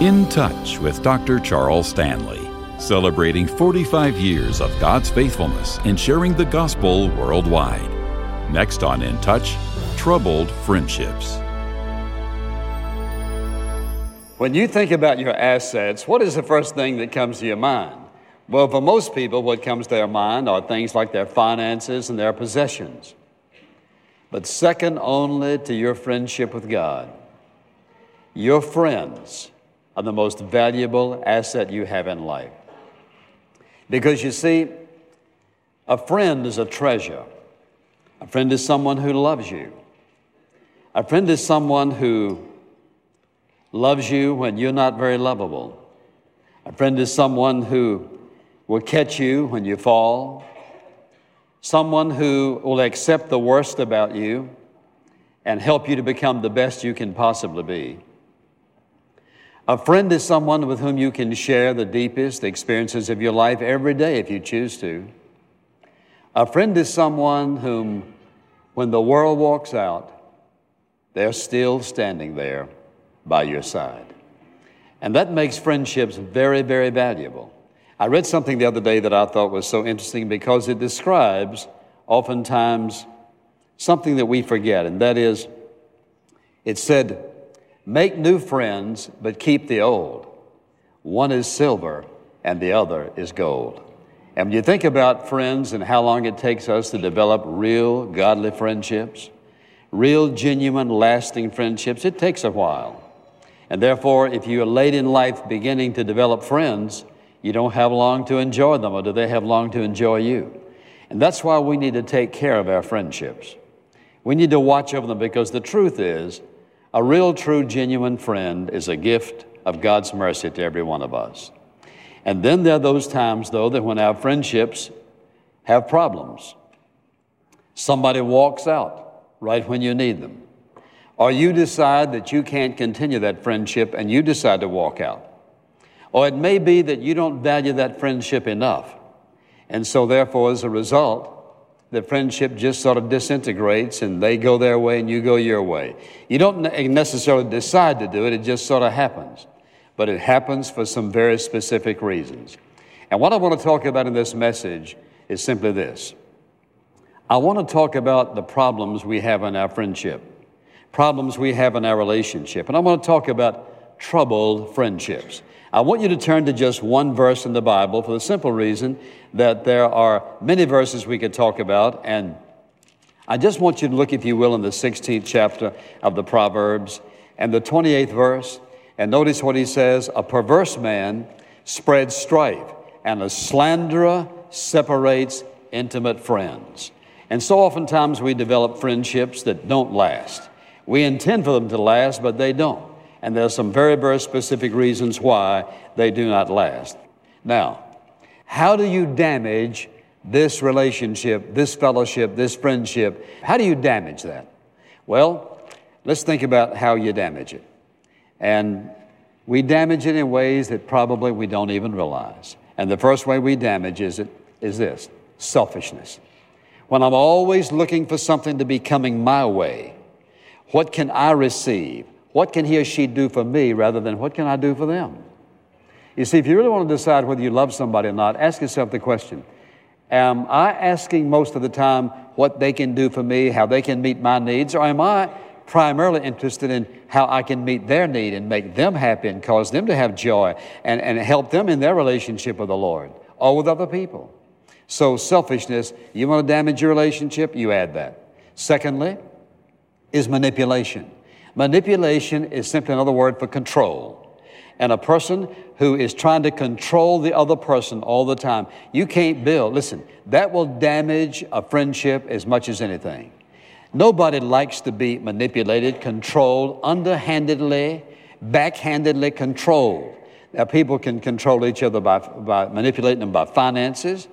In Touch with Dr. Charles Stanley, celebrating 45 years of God's faithfulness in sharing the gospel worldwide. Next on In Touch, troubled friendships. When you think about your assets, what is the first thing that comes to your mind? Well, for most people, what comes to their mind are things like their finances and their possessions. But second only to your friendship with God, your friends are the most valuable asset you have in life. Because you see, a friend is a treasure. A friend is someone who loves you. A friend is someone who loves you when you're not very lovable. A friend is someone who will catch you when you fall. Someone who will accept the worst about you and help you to become the best you can possibly be. A friend is someone with whom you can share the deepest experiences of your life every day if you choose to. A friend is someone whom, when the world walks out, they're still standing there by your side. And that makes friendships very, very valuable. I read something the other day that I thought was so interesting because it describes oftentimes something that we forget, and that is, it said, "Make new friends, but keep the old. One is silver, and the other is gold." And when you think about friends and how long it takes us to develop real, godly friendships, real, genuine, lasting friendships, it takes a while. And therefore, if you are late in life beginning to develop friends, you don't have long to enjoy them, or do they have long to enjoy you? And that's why we need to take care of our friendships. We need to watch over them, because the truth is, a real, true, genuine friend is a gift of God's mercy to every one of us. And then there are those times, though, that when our friendships have problems, somebody walks out right when you need them, or you decide that you can't continue that friendship and you decide to walk out. Or it may be that you don't value that friendship enough, and so therefore, as a result, the friendship just sort of disintegrates and they go their way and you go your way. You don't necessarily decide to do it, it just sort of happens. But it happens for some very specific reasons. And what I want to talk about in this message is simply this. I want to talk about the problems we have in our friendship, problems we have in our relationship. And I want to talk about troubled friendships. I want you to turn to just one verse in the Bible for the simple reason that there are many verses we could talk about. And I just want you to look, if you will, in the 16th chapter of the Proverbs and the 28th verse. And notice what he says: "A perverse man spreads strife, and a slanderer separates intimate friends." And so oftentimes we develop friendships that don't last. We intend for them to last, but they don't. And there are some very, very specific reasons why they do not last. Now, how do you damage this relationship, this fellowship, this friendship? How do you damage that? Well, let's think about how you damage it. And we damage it in ways that probably we don't even realize. And the first way we damage is this: selfishness. When I'm always looking for something to be coming my way, what can I receive? What can he or she do for me rather than what can I do for them? You see, if you really want to decide whether you love somebody or not, ask yourself the question: am I asking most of the time what they can do for me, how they can meet my needs, or am I primarily interested in how I can meet their need and make them happy and cause them to have joy and help them in their relationship with the Lord or with other people? So selfishness, you want to damage your relationship, you add that. Secondly, is manipulation. Manipulation is simply another word for control. And a person who is trying to control the other person all the time, you can't build. Listen, that will damage a friendship as much as anything. Nobody likes to be manipulated, controlled, underhandedly, backhandedly controlled. Now, people can control each other by manipulating them by finances,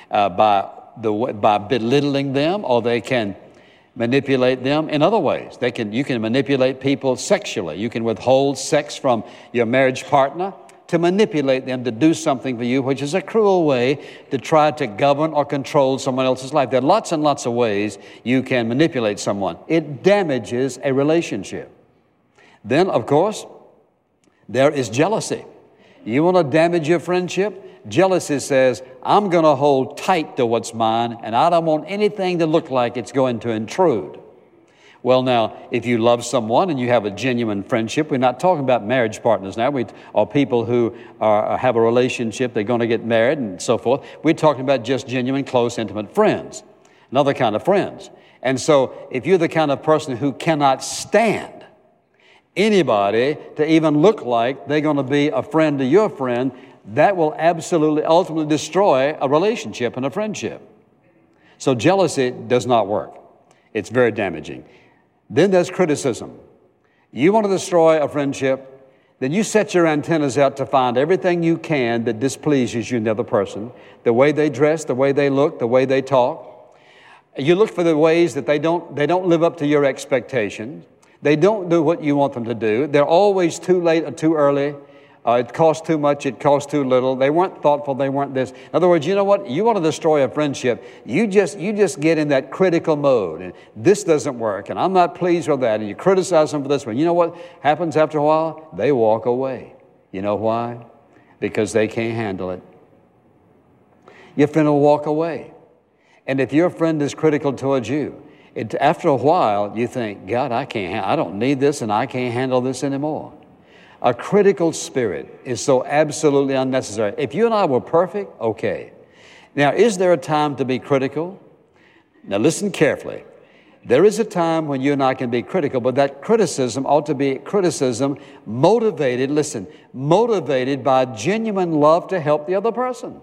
by belittling them, or they can manipulate them in other ways. You can manipulate people sexually. You can withhold sex from your marriage partner to manipulate them to do something for you, which is a cruel way to try to govern or control someone else's life. There are lots and lots of ways you can manipulate someone. It damages a relationship. Then, of course, There is jealousy. You want to damage your friendship? Jealousy says, I'm going to hold tight to what's mine, and I don't want anything to look like it's going to intrude. Well, now, if you love someone and you have a genuine friendship, we're not talking about marriage partners now, or people who have a relationship, they're going to get married and so forth. We're talking about just genuine, close, intimate friends, another kind of friends. And so if you're the kind of person who cannot stand anybody to even look like they're going to be a friend to your friend, that will absolutely, ultimately destroy a relationship and a friendship. So jealousy does not work. It's very damaging. Then there's criticism. You want to destroy a friendship, then you set your antennas out to find everything you can that displeases you in the other person, the way they dress, the way they look, the way they talk. You look for the ways that they don't live up to your expectations. They don't do what you want them to do. They're always too late or too early. It costs too much, it costs too little. They weren't thoughtful, they weren't this. In other words, you know what? You want to destroy a friendship, you just get in that critical mode. And this doesn't work, and I'm not pleased with that. And you criticize them for this one. You know what happens after a while? They walk away. You know why? Because they can't handle it. Your friend will walk away. And if your friend is critical towards you, after a while, you think, God, I don't need this, and I can't handle this anymore. A critical spirit is so absolutely unnecessary. If you and I were perfect, okay. Now, is there a time to be critical? Now, listen carefully. There is a time when you and I can be critical, but that criticism ought to be criticism motivated by genuine love to help the other person.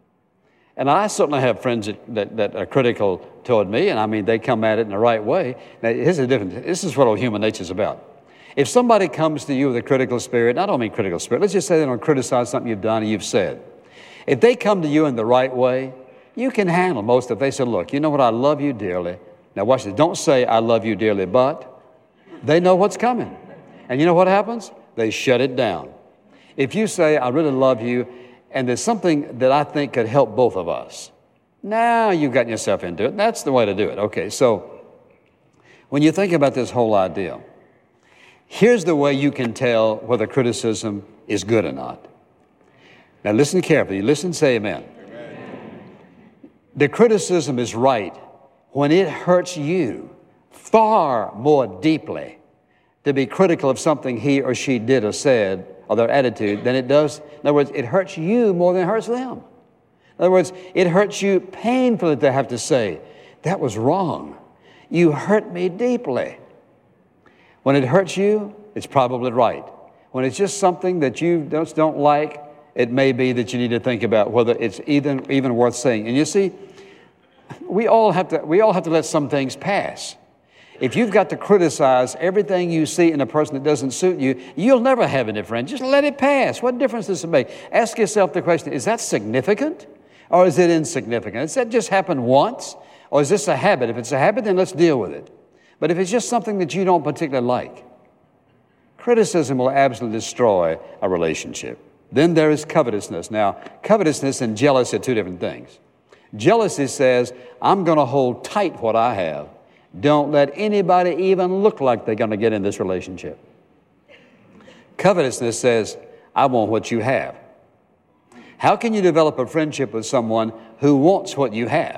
And I certainly have friends that are critical toward me, and I mean, they come at it in the right way. Now, here's the difference. This is what all human nature is about. If somebody comes to you with a critical spirit, and I don't mean critical spirit, let's just say they don't criticize something you've done or you've said. If they come to you in the right way, you can handle most of it. They say, look, you know what, I love you dearly. Now watch this, don't say I love you dearly, but they know what's coming. And you know what happens? They shut it down. If you say, I really love you, and there's something that I think could help both of us, now you've gotten yourself into it. That's the way to do it. Okay, so when you think about this whole idea, here's the way you can tell whether criticism is good or not. Now listen carefully. Listen, say amen. Amen. The criticism is right when it hurts you far more deeply to be critical of something he or she did or said or their attitude than it does. In other words, it hurts you more than it hurts them. In other words, it hurts you painfully to have to say, that was wrong. You hurt me deeply. When it hurts you, it's probably right. When it's just something that you just don't like, it may be that you need to think about whether it's even worth saying. And you see, we all have to let some things pass. If you've got to criticize everything you see in a person that doesn't suit you, you'll never have any friends. Just let it pass. What difference does it make? Ask yourself the question, is that significant or is it insignificant? Does that just happen once or is this a habit? If it's a habit, then let's deal with it. But if it's just something that you don't particularly like, criticism will absolutely destroy a relationship. Then there is covetousness. Now, covetousness and jealousy are two different things. Jealousy says, I'm going to hold tight what I have. Don't let anybody even look like they're going to get in this relationship. Covetousness says, I want what you have. How can you develop a friendship with someone who wants what you have?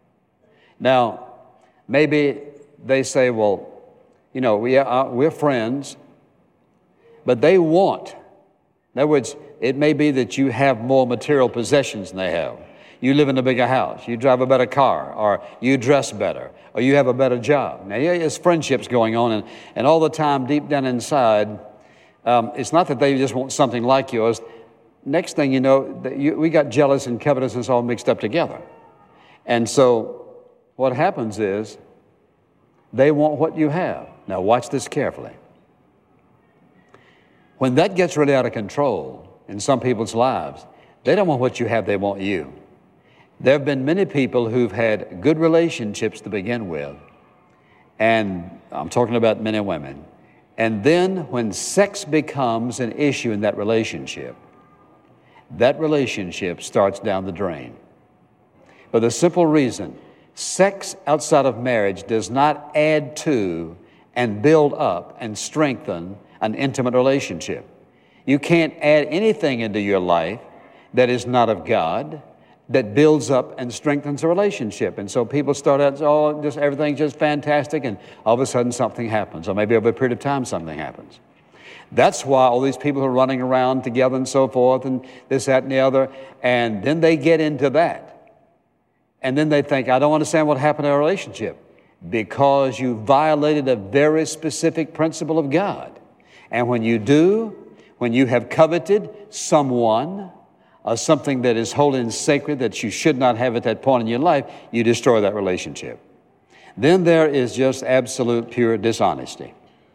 Now, maybe they say, well, you know, we're friends, but they want. In other words, it may be that you have more material possessions than they have. You live in a bigger house, you drive a better car, or you dress better, or you have a better job. Now, there's friendships going on, and all the time, deep down inside, it's not that they just want something like yours. Next thing you know, we got jealous and covetousness all mixed up together. And so what happens is they want what you have. Now, watch this carefully. When that gets really out of control in some people's lives, they don't want what you have, they want you. There have been many people who've had good relationships to begin with, and I'm talking about men and women, and then when sex becomes an issue in that relationship starts down the drain. For the simple reason, sex outside of marriage does not add to and build up and strengthen an intimate relationship. You can't add anything into your life that is not of God, that builds up and strengthens a relationship. And so people start out, oh, just everything's just fantastic, and all of a sudden something happens, or maybe over a period of time something happens. That's why all these people are running around together and so forth, and this, that, and the other, and then they get into that. And then they think, I don't understand what happened in our relationship. Because you violated a very specific principle of God. And when you do, when you have coveted someone or something that is holy and sacred that you should not have at that point in your life, you destroy that relationship. Then there is just absolute pure dishonesty.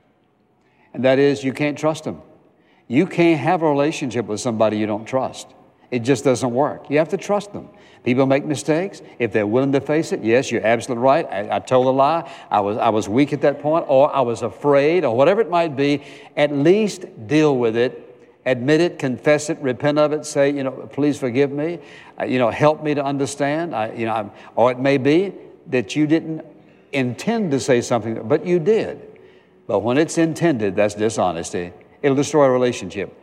And that is, you can't trust them. You can't have a relationship with somebody you don't trust. It just doesn't work. You have to trust them. People make mistakes. If they're willing to face it, yes, you're absolutely right. I told a lie. I was weak at that point, or I was afraid, or whatever it might be. At least deal with it. Admit it, confess it, repent of it, say, please forgive me. Help me to understand. Or it may be that you didn't intend to say something, but you did. But when it's intended, that's dishonesty. It'll destroy a relationship.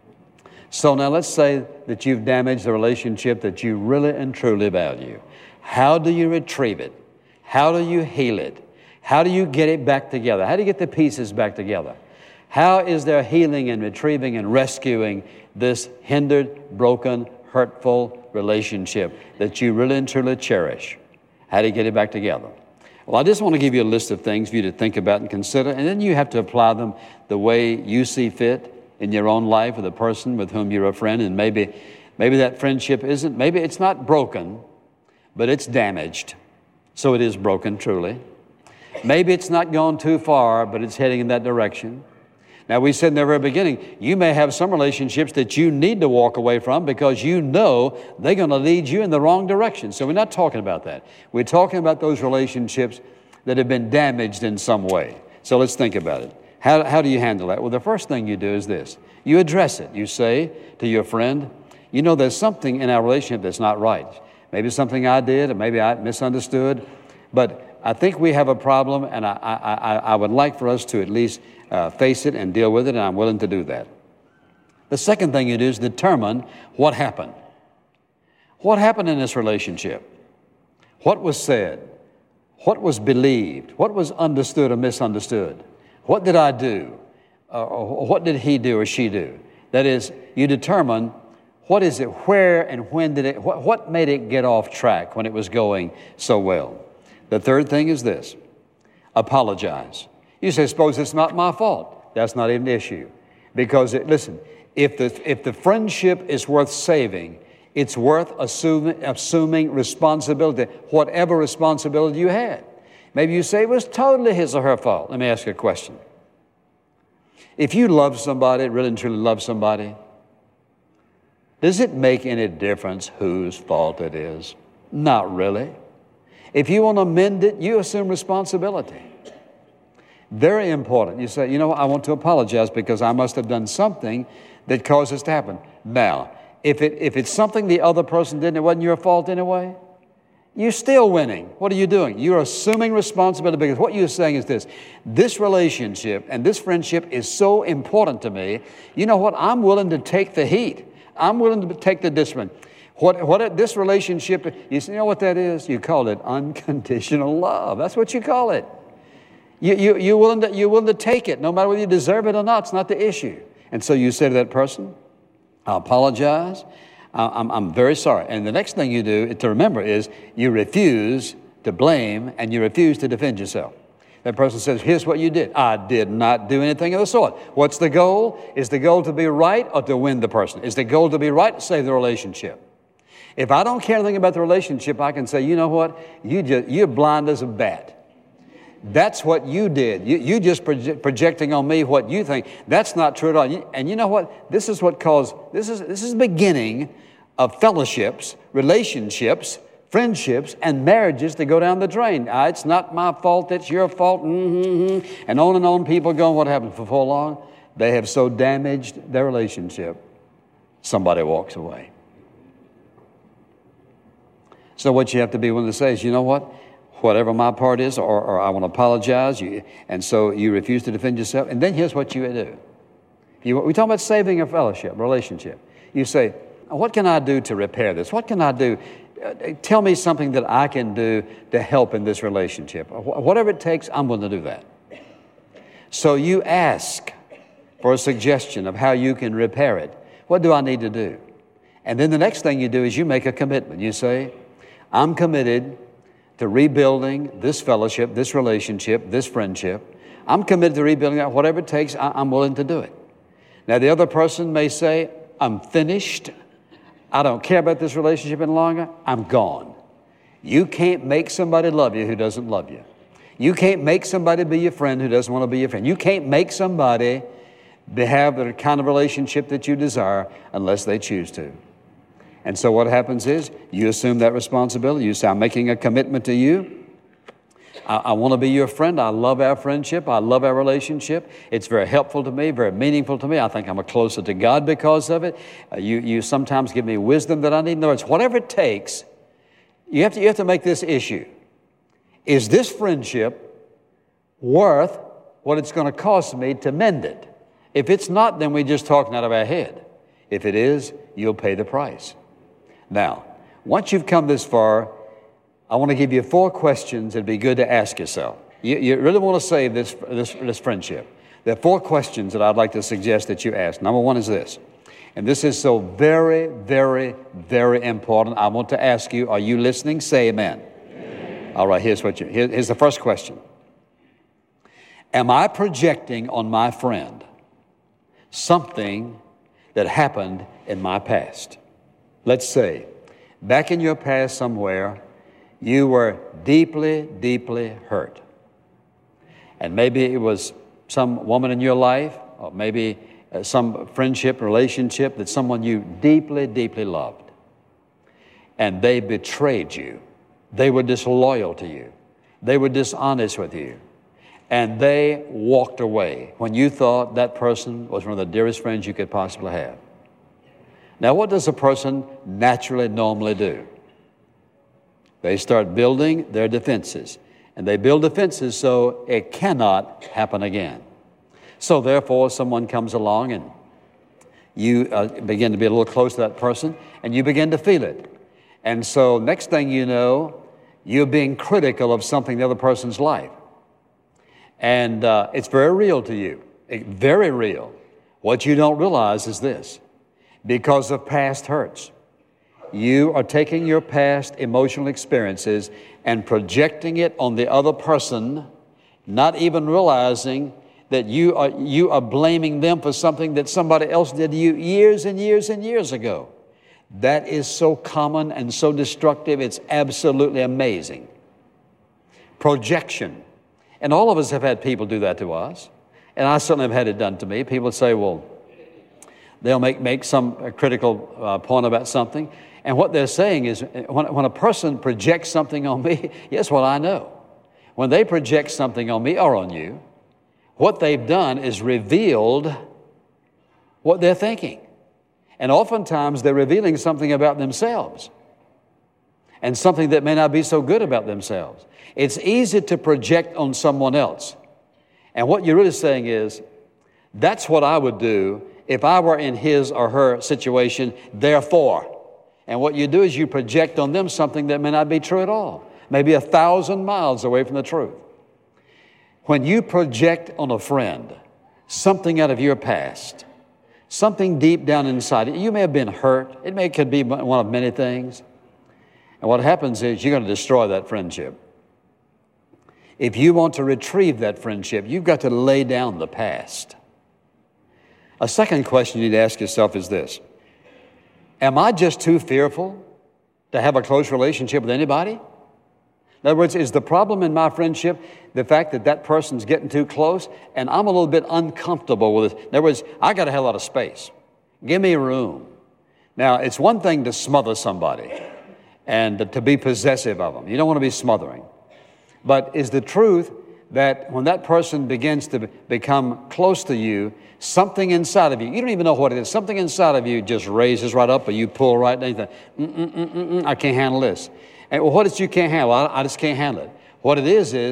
So now let's say that you've damaged the relationship that you really and truly value. How do you retrieve it? How do you heal it? How do you get it back together? How do you get the pieces back together? How is there healing and retrieving and rescuing this hindered, broken, hurtful relationship that you really and truly cherish? How do you get it back together? Well, I just want to give you a list of things for you to think about and consider, and then you have to apply them the way you see fit in your own life with a person with whom you're a friend, and maybe that friendship maybe it's not broken, but it's damaged. So it is broken, truly. Maybe it's not gone too far, but it's heading in that direction. Now, we said in the very beginning, you may have some relationships that you need to walk away from because you know they're going to lead you in the wrong direction. So we're not talking about that. We're talking about those relationships that have been damaged in some way. So let's think about it. How do you handle that? Well, the first thing you do is this. You address it. You say to your friend, there's something in our relationship that's not right. Maybe something I did, or maybe I misunderstood, but I think we have a problem, and I would like for us to at least face it and deal with it, and I'm willing to do that. The second thing you do is determine what happened. What happened in this relationship? What was said? What was believed? What was understood or misunderstood? What did I do? Or what did he do or she do? That is, you determine what is it, where and when did what made it get off track when it was going so well? The third thing is this: apologize. You say, suppose it's not my fault. That's not even the issue. Because, listen, if the friendship is worth saving, it's worth assuming responsibility, whatever responsibility you had. Maybe you say it was totally his or her fault. Let me ask you a question. If you love somebody, really and truly love somebody, does it make any difference whose fault it is? Not really. If you want to mend it, you assume responsibility. Very important. You say, I want to apologize because I must have done something that caused this to happen. Now, if it's something the other person did and it wasn't your fault anyway, you're still winning. What are you doing? You're assuming responsibility because what you're saying is this relationship and this friendship is so important to me. You know what? I'm willing to take the heat. I'm willing to take the discipline. What this relationship, you know what that is? You call it unconditional love. That's what you call it. You're willing to take it, no matter whether you deserve it or not. It's not the issue. And so you say to that person, I apologize. I'm very sorry. And the next thing you do to remember is you refuse to blame and you refuse to defend yourself. That person says, here's what you did. I did not do anything of the sort. What's the goal? Is the goal to be right or to win the person? Is the goal to be right or save the relationship? If I don't care anything about the relationship, I can say, you know what? You're blind as a bat. That's what you did. You just projecting on me what you think. That's not true at all. And you know what? This is the beginning of fellowships, relationships, friendships, and marriages that go down the drain. It's not my fault, it's your fault, and on people go. What happens before long? They have so damaged their relationship, somebody walks away. So what you have to be willing to say is, you know what? Whatever my part is, or I want to apologize, and so you refuse to defend yourself. And then here's what you do. We talk about saving a fellowship, relationship. You say, what can I do to repair this? What can I do? Tell me something that I can do to help in this relationship. Whatever it takes, I'm willing to do that. So you ask for a suggestion of how you can repair it. What do I need to do? And then the next thing you do is you make a commitment. You say, I'm committed to rebuilding this fellowship, this relationship, this friendship. I'm committed to rebuilding that. Whatever it takes, I'm willing to do it. Now, the other person may say, I'm finished. I don't care about this relationship any longer. I'm gone. You can't make somebody love you who doesn't love you. You can't make somebody be your friend who doesn't want to be your friend. You can't make somebody have the kind of relationship that you desire unless they choose to. And so what happens is you assume that responsibility. You say, I'm making a commitment to you. I want to be your friend. I love our friendship. I love our relationship. It's very helpful to me, very meaningful to me. I think I'm closer to God because of it. You sometimes give me wisdom that I need. In other words, whatever it takes, you have to make this issue. Is this friendship worth what it's going to cost me to mend it? If it's not, then we're just talking out of our head. If it is, you'll pay the price. Now, once you've come this far, I want to give you 4 questions that'd be good to ask yourself. You really want to save this friendship. There are 4 questions that I'd like to suggest that you ask. Number 1 is this, and this is so very, very, very important. I want to ask you, are you listening? Say amen. Amen. All right, here's the first question. Am I projecting on my friend something that happened in my past? Let's say, back in your past somewhere, you were deeply, deeply hurt. And maybe it was some woman in your life, or maybe some friendship, relationship that someone you deeply, deeply loved. And they betrayed you. They were disloyal to you. They were dishonest with you. And they walked away when you thought that person was one of the dearest friends you could possibly have. Now, what does a person naturally, normally do? They start building their defenses. And they build defenses so it cannot happen again. So therefore, someone comes along and you begin to be a little close to that person and you begin to feel it. And so next thing you know, you're being critical of something in the other person's life. And it's very real to you, very real. What you don't realize is this: because of past hurts, you are taking your past emotional experiences and projecting it on the other person, not even realizing that you are blaming them for something that somebody else did to you years and years and years ago. That is so common and so destructive, it's absolutely amazing. Projection. And all of us have had people do that to us. And I certainly have had it done to me. People say, well, they'll make some critical point about something. And what they're saying is, when a person projects something on me, yes, well, I know. When they project something on me or on you, what they've done is revealed what they're thinking. And oftentimes they're revealing something about themselves and something that may not be so good about themselves. It's easy to project on someone else. And what you're really saying is, that's what I would do if I were in his or her situation, therefore. And what you do is you project on them something that may not be true at all, maybe 1,000 miles away from the truth. When you project on a friend something out of your past, something deep down inside, you may have been hurt. It could be one of many things. And what happens is you're going to destroy that friendship. If you want to retrieve that friendship, you've got to lay down the past. A second question you need to ask yourself is this: am I just too fearful to have a close relationship with anybody? In other words, is the problem in my friendship the fact that that person's getting too close and I'm a little bit uncomfortable with it? In other words, I got to have a lot of space. Give me room. Now, it's one thing to smother somebody and to be possessive of them. You don't want to be smothering. But is the truth that when that person begins to become close to you, something inside of you don't even know what it is, something inside of you just raises right up, or you pull right down, you think, I can't handle this. And well, what is you can't handle? I just can't handle it. What it is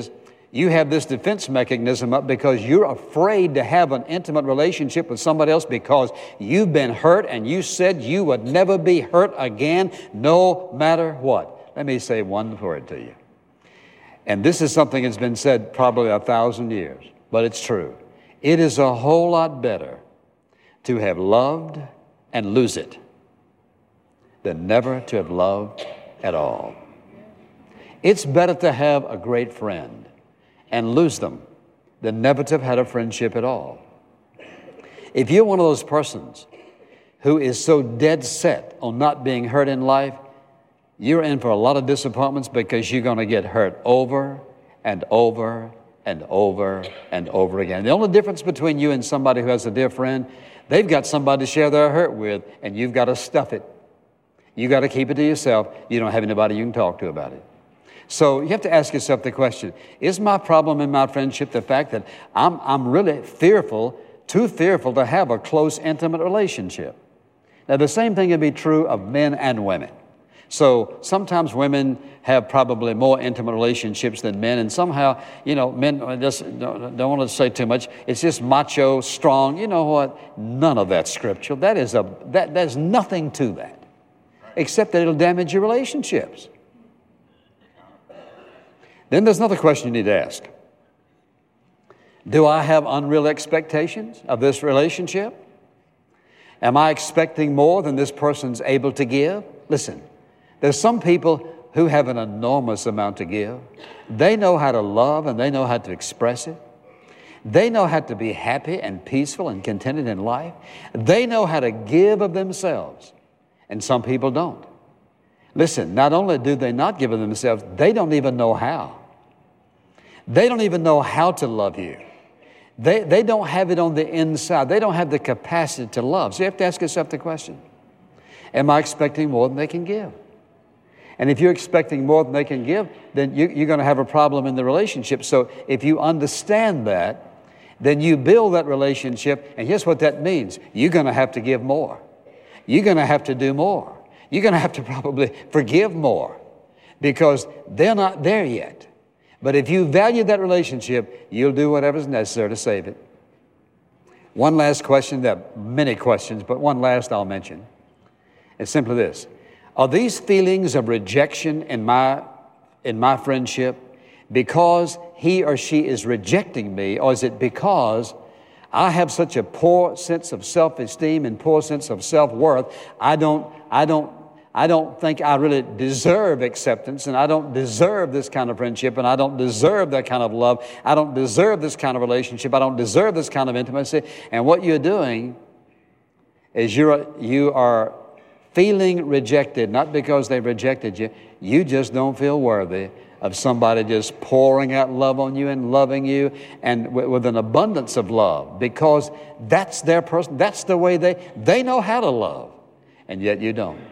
You have this defense mechanism up because you're afraid to have an intimate relationship with somebody else because you've been hurt and you said you would never be hurt again, no matter what. Let me say one word to you. And this is something that's been said probably 1,000 years, but it's true. It is a whole lot better to have loved and lose it than never to have loved at all. It's better to have a great friend and lose them than never to have had a friendship at all. If you're one of those persons who is so dead set on not being hurt in life, you're in for a lot of disappointments because you're going to get hurt over and over and over and over again. The only difference between you and somebody who has a dear friend, they've got somebody to share their hurt with, and you've got to stuff it. You got to keep it to yourself. You don't have anybody you can talk to about it. So you have to ask yourself the question, is my problem in my friendship the fact that I'm really fearful, too fearful to have a close, intimate relationship? Now, the same thing can be true of men and women. So sometimes women have probably more intimate relationships than men, and somehow, men just don't want to say too much. It's just macho, strong. You know what? None of that's scriptural. There's nothing to that, except that it'll damage your relationships. Then there's another question you need to ask. Do I have unreal expectations of this relationship? Am I expecting more than this person's able to give? Listen, there's some people who have an enormous amount to give. They know how to love and they know how to express it. They know how to be happy and peaceful and contented in life. They know how to give of themselves, and some people don't. Listen, not only do they not give of themselves, they don't even know how. They don't even know how to love you. They don't have it on the inside. They don't have the capacity to love. So you have to ask yourself the question, am I expecting more than they can give? And if you're expecting more than they can give, then you're going to have a problem in the relationship. So if you understand that, then you build that relationship, and here's what that means. You're going to have to give more. You're going to have to do more. You're going to have to probably forgive more because they're not there yet. But if you value that relationship, you'll do whatever's necessary to save it. One last question, there are many questions, but one last I'll mention. It's simply this. Are these feelings of rejection in my friendship because he or she is rejecting me, or is it because I have such a poor sense of self-esteem and poor sense of self-worth, I don't think I really deserve acceptance, and I don't deserve this kind of friendship, and I don't deserve that kind of love. I don't deserve this kind of relationship. I don't deserve this kind of intimacy. And what you're doing is you are feeling rejected, not because they rejected you. You just don't feel worthy of somebody just pouring out love on you and loving you and with an abundance of love, because that's their person. That's the way they know how to love, and yet you don't.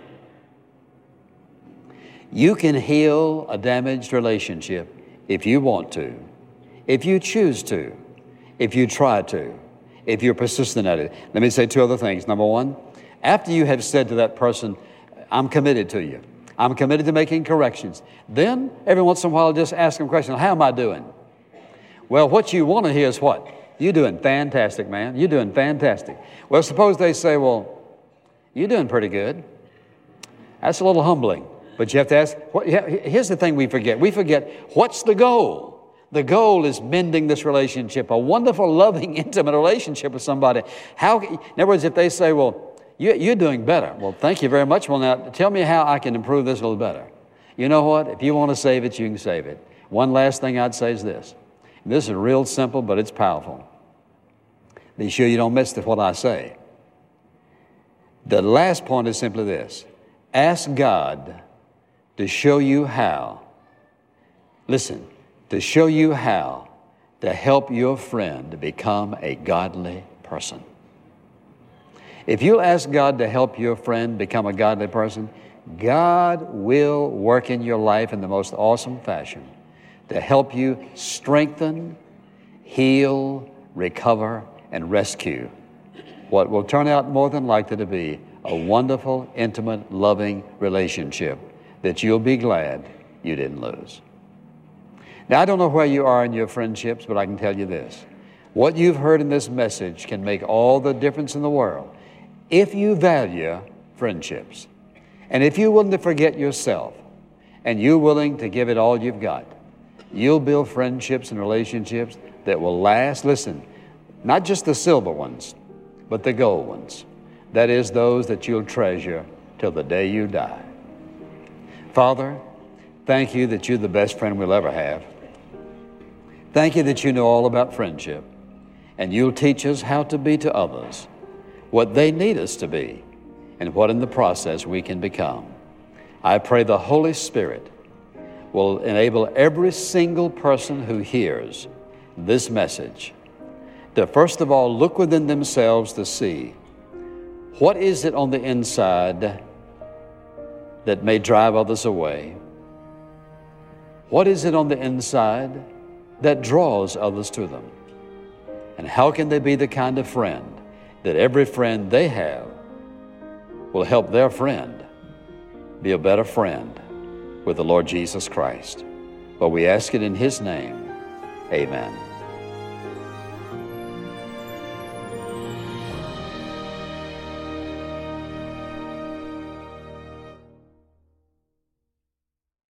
You can heal a damaged relationship if you want to, if you choose to, if you try to, if you're persistent at it. Let me say two other things. Number one, after you have said to that person, I'm committed to you, I'm committed to making corrections, then every once in a while just ask them a question, how am I doing? Well, what you want to hear is what? You're doing fantastic, man. You're doing fantastic. Well, suppose they say, well, you're doing pretty good. That's a little humbling. But you have to ask, here's the thing we forget. We forget, what's the goal? The goal is mending this relationship, a wonderful, loving, intimate relationship with somebody. In other words, if they say, well, you're doing better. Well, thank you very much. Well, now, tell me how I can improve this a little better. You know what? If you want to save it, you can save it. One last thing I'd say is this. This is real simple, but it's powerful. Be sure you don't miss what I say. The last point is simply this. Ask God to show you how, listen, to show you how to help your friend to become a godly person. If you'll ask God to help your friend become a godly person, God will work in your life in the most awesome fashion to help you strengthen, heal, recover, and rescue what will turn out more than likely to be a wonderful, intimate, loving relationship that you'll be glad you didn't lose. Now, I don't know where you are in your friendships, but I can tell you this. What you've heard in this message can make all the difference in the world if you value friendships. And if you're willing to forget yourself and you're willing to give it all you've got, you'll build friendships and relationships that will last. Listen, not just the silver ones, but the gold ones. That is, those that you'll treasure till the day you die. Father, thank you that you're the best friend we'll ever have. Thank you that you know all about friendship, and you'll teach us how to be to others what they need us to be and what in the process we can become. I pray the Holy Spirit will enable every single person who hears this message to first of all look within themselves to see what is it on the inside that may drive others away. What is it on the inside that draws others to them? And how can they be the kind of friend that every friend they have will help their friend be a better friend with the Lord Jesus Christ? But we ask it in His name. Amen.